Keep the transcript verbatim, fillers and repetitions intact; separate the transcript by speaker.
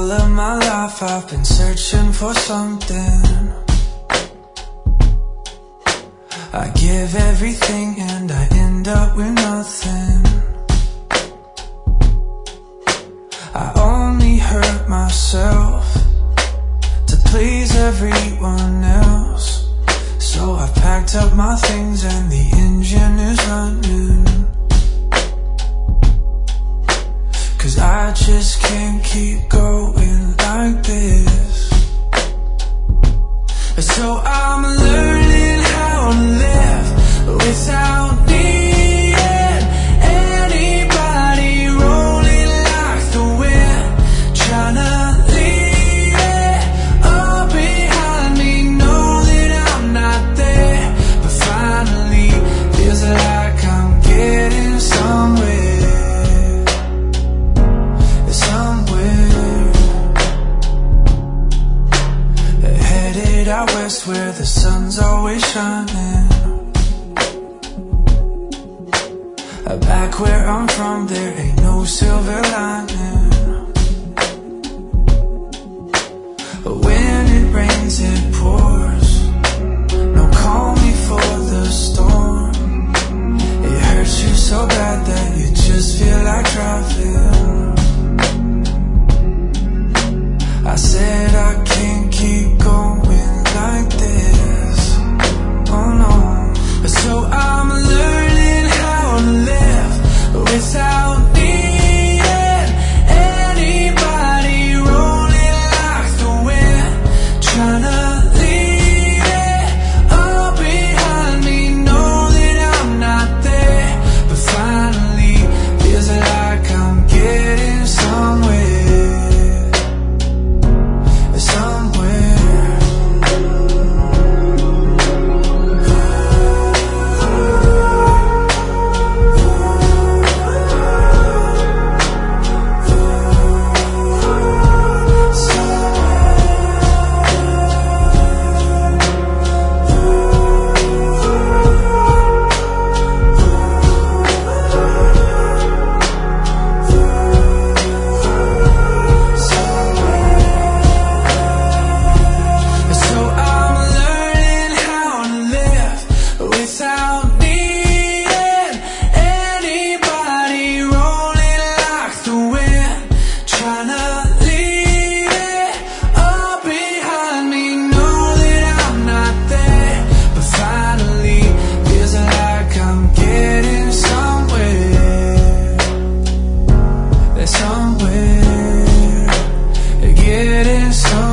Speaker 1: All of my life I've been searching for something. I give everything and I end up with nothing. I only hurt myself to please everyone else. So I packed up my things and the engine is running. Cause I just can't keep going like this. So I'm learning how to live without needing anybody, rolling like the wind, trying to leave it all behind me. Know that I'm not there, but finally feels like I'm getting somewhere, somewhere. Headed out west where the sun's always shining. Back where I'm from, there ain't no silver lining. When it rains, it pours. No, call me for the storm. It hurts you so bad that you just feel like driving. I said I can't keep going like this. Oh no. So I'm learning how to live without needing anybody, rolling like the wind, trying to leave it all behind me. Know that I'm not there, but finally feels like I'm getting somewhere, somewhere. Somewhere, getting somewhere.